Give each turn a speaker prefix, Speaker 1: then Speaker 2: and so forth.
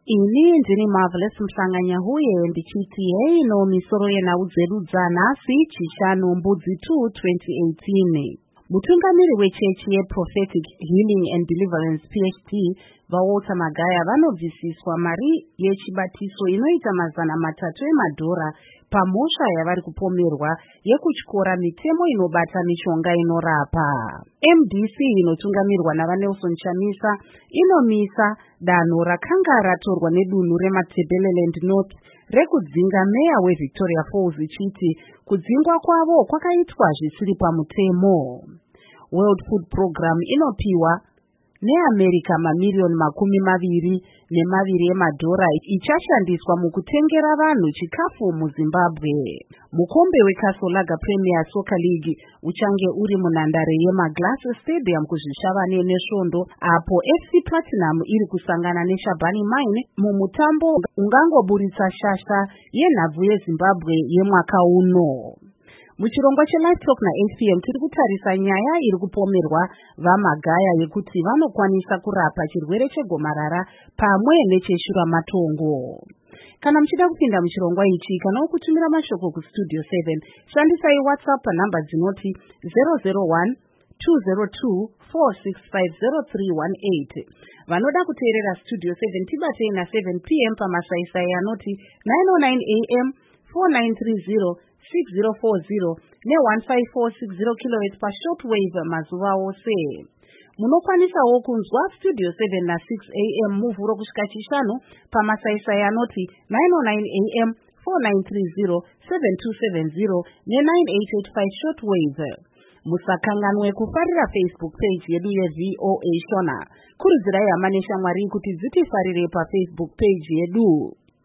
Speaker 1: Ini ndini Marvelous Mhlanganya huye ndichiti hei no misoro yena udzerudzwa nhasi chishanu mbudzi 2 2018. Mutungamiri wechechi yeProphetic Healing and Deliverance PhD vaWalter Magaya vanobvisiswa mari yechibatiso inoita $300 emadhora pamhosva yavari kupomerwa yekutyora mitemo inobata mishonga inorapa. MDC inotungamirwa navaNelson Chamisa inomisa danho rakanga ratorwa nedunhu reMatabeleland North rekudzinga meya weVictoria Falls ichiti kudzingwa kwavo kwakaitwa zvisiri pamutemo. World Food Program inopiwa neAmerica mamiliyoni $22 emadhora ichashandiswa mukutengera vanhu chikafu muZimbabwe. Mukombe weCasolaga Premier Soccer League uchange uri munhandare yeMaglass Stadium kuzvishavane nesvondo apo FC Platinum iri kusangana neShabani Mine mumutambo ungangoburitsa shasha yenhabvu yeZimbabwe yemwaka uno. Muchirongwa cheLive Talk na8 p.m. tiri kutarisa nyaya iri kupomerwa vaMagaya yekuti vanokwanisa kurapa chirwere chegomarara pamwe necheshuramatongo. Kana muchida kupinda muchirongwa ichi kana kutumira mashoko kustudio 7 shandisai WhatsApp panhamba dzinoti 001 202 465 0318. Vanoda kuteerera studio 7 tibatei na7 p.m. pamasaisai anoti 909 a.m. 4930 6040 ne1540 kHz pashortwave mazuva ose. Munokwanisawo kunzwa studio 7 na 6 a.m. muvhuro kusvika chishanu pamasaisai anoti 909 a.m. 4930 7270 ne9885 shortwave. Musakanganwe kufarira Facebook page yedu yeVOA Shona. Kurudzirai hama neshamwari kuti dzitifarire paFacebook page yedu.